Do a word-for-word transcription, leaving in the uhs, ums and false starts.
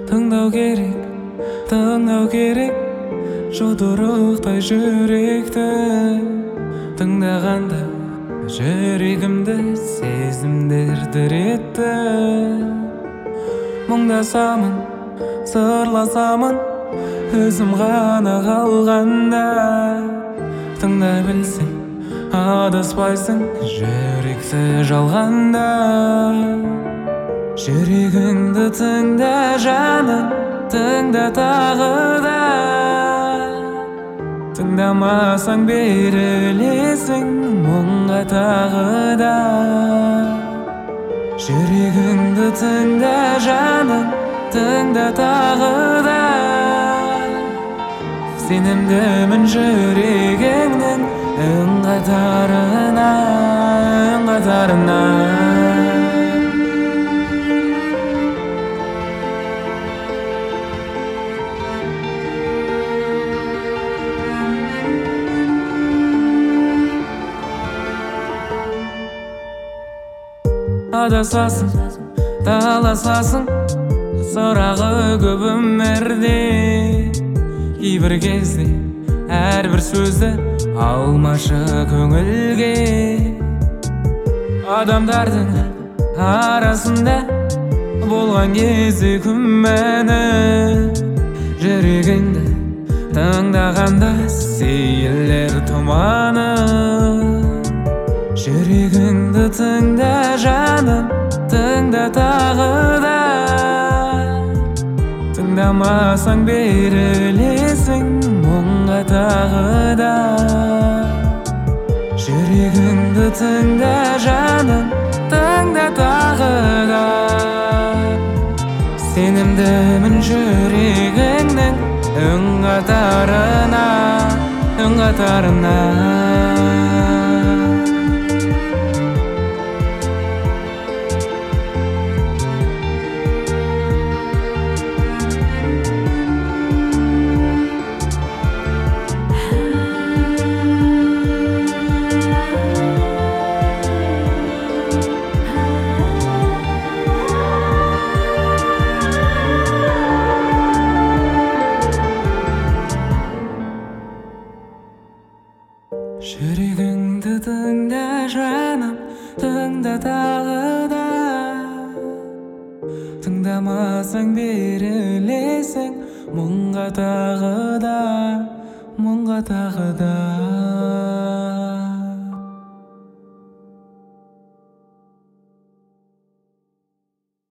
Тыңдау керек, тыңдау керек, жұдырықтай жүректі. Тыңдағанда жүрегімді сезімдер дір етті. Мұңдасамын, сырласамын, өзім ғана қалғанда. Тыңда білсең, адаспайсың, жүректі жалғанда. Жүрегіңді тыңда жаным, тыңда тағы да. Тыңдамасаң берілесің мұңға тағы да. Жүрегіңді тыңда жаным, тыңда тағы да. Сенімдімін жүрегіңнің үн қатарына, үн қатарына. Адасасың, таласасың, сұрағы көп өмірде. Кейбір кезде әрбір сөзді алмашы көңілге. Адамдардың арасында болған кезде күмәні. Жүрегіңді тыңдағанда сейілер тұманы. Жүрегіңді тыңда жаным, тыңда тағы да. Тыңдамасаң берілесің мұңға тағы да. Жүрегіңді тыңда жаным, тыңда тағы да. Сенімдімін жүрегіңнің үн қатарына, үн қатарына. Жүрегіңді тыңда жаным, тыңда тағы да. Тыңдамасаң берілесің мұңға тағы да, мұңға тағы да.